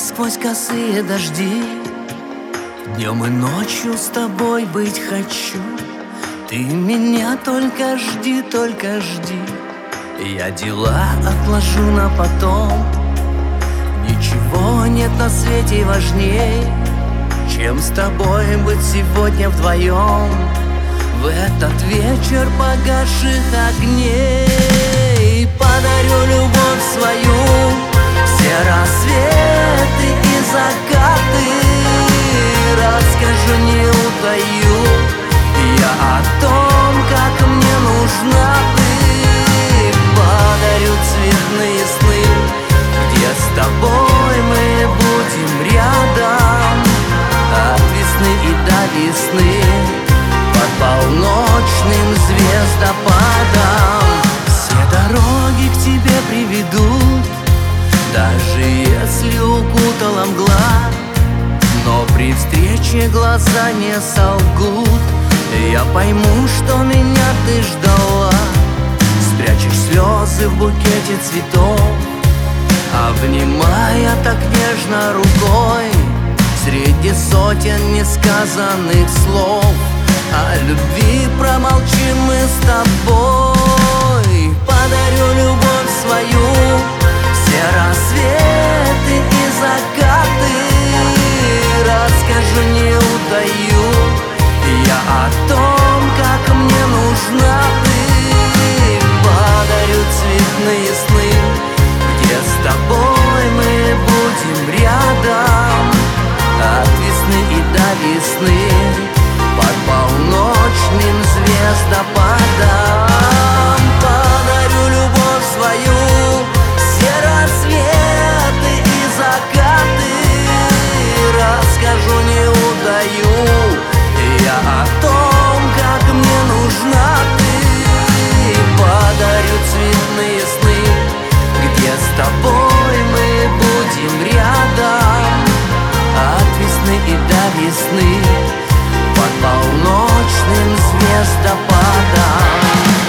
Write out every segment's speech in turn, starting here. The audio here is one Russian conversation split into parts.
сквозь косые дожди. Днем и ночью с тобой быть хочу. Ты меня только жди, только жди. Я дела отложу на потом. Ничего нет на свете важней, чем с тобой быть сегодня вдвоем в этот вечер погасших огней. Подарю любовь свою, все рассветы и закаты. Расскажу, не утаю я о том, как мне нужна ты. Подарю цветные сны, где с тобой мы будем рядом от весны и до весны, под полночным звездопадом. Все дороги к тебе приведут, даже если укутала мгла. Но при встрече глаза не солгут, я пойму, что меня ты ждала. Спрячешь слезы в букете цветов, обнимая так нежно рукой. Среди сотен несказанных слов о любви промолчим мы с тобой. Подарю любовь свою, все рассветы и закаты. Расскажу, не утаю я о том, как мне нужна ты. Подарю цветные сны, где с тобой мы будем рядом от весны и до весны, под полночным звездопадом. Подарю любовь свою, все рассветы и закаты. Расскажу, не утаю я о том, как мне нужна ты. Подарю цветные сны, где с тобой мы будем рядом от весны и до весны, под полночным звездопадом.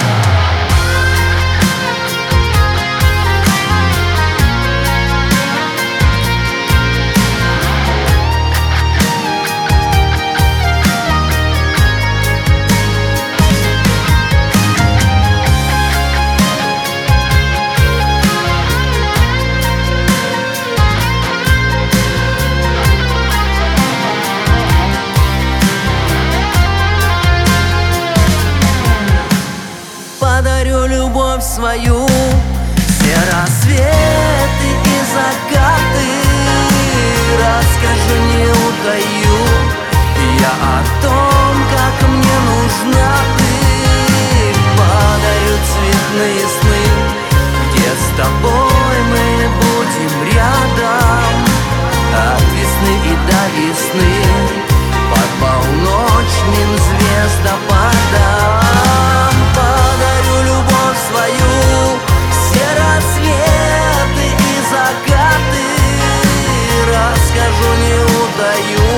Подарю любовь свою, все рассветы и закаты. Расскажу, не утаю я о том, как мне нужна ты. Подарю цветные сны, где с тобой мы будем рядом от весны и до весны, под полночным звездопадом. Подарю любовь свою, все рассветы и закаты. Расскажу, не утаю